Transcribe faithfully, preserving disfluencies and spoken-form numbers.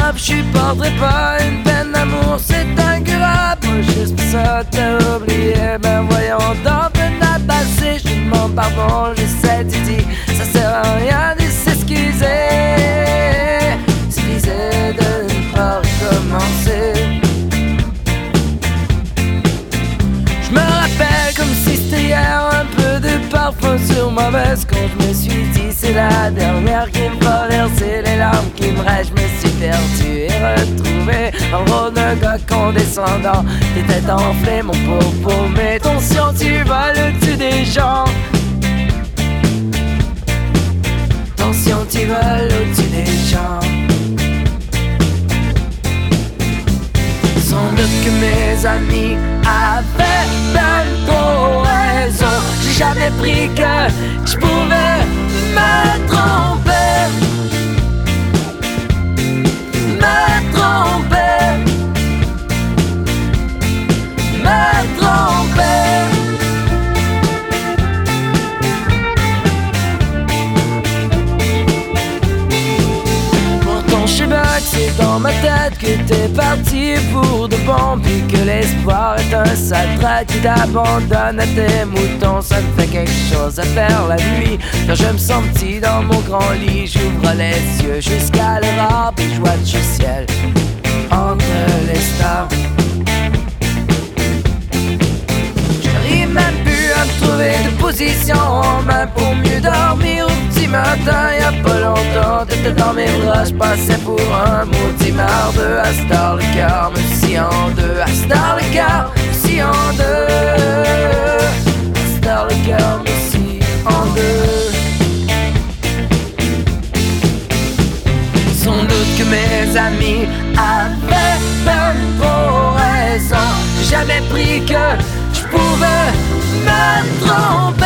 grave, je supporterai pas une peine d'amour, c'est incurable. Moi juste pour ça t'as oublié, ben voyons donc peine passer. Je demande pardon, j'essaie de dire, ça sert à rien de s'excuser. Suffisait de ne pas recommencer. Je me rappelle comme si c'était hier, un peu de parfum sur ma veste. Quand je me suis dit c'est la dernière qui me va verser les larmes qui me restent, je me suis perdu et retrouvé dans le rôle d'un gars condescendant. Tes têtes enflées mon pauvre, mais attention tu vas au-dessus des gens. Attention tu vas au-dessus des gens. Sans doute que mes amis avaient ben trop raison. J'ai jamais pris que je pouvais me tromper, me tromper, me tromper. Je sais bien que c'est dans ma tête que t'es parti pour de bon, puis que l'espoir est un sale trait qui t'abandonne à tes moutons. Ça me fait quelque chose à faire la nuit, quand je me sens petit dans mon grand lit. J'ouvre les yeux jusqu'à l'aurore, puis je watch le ciel entre les stars. J'arrive même plus à me trouver de position en main pour mieux dormir au petit matin. Y'a pas longtemps, t'étais dans mes bras, j'passais pour un maudit merdeux. À cette heure le cœur me scie en deux, à cette heure le cœur me scie en deux, à cette heure le cœur me scie en deux. Sans doute que mes amis avaient ben trop raison. J'ai jamais pris que je pouvais me tromper.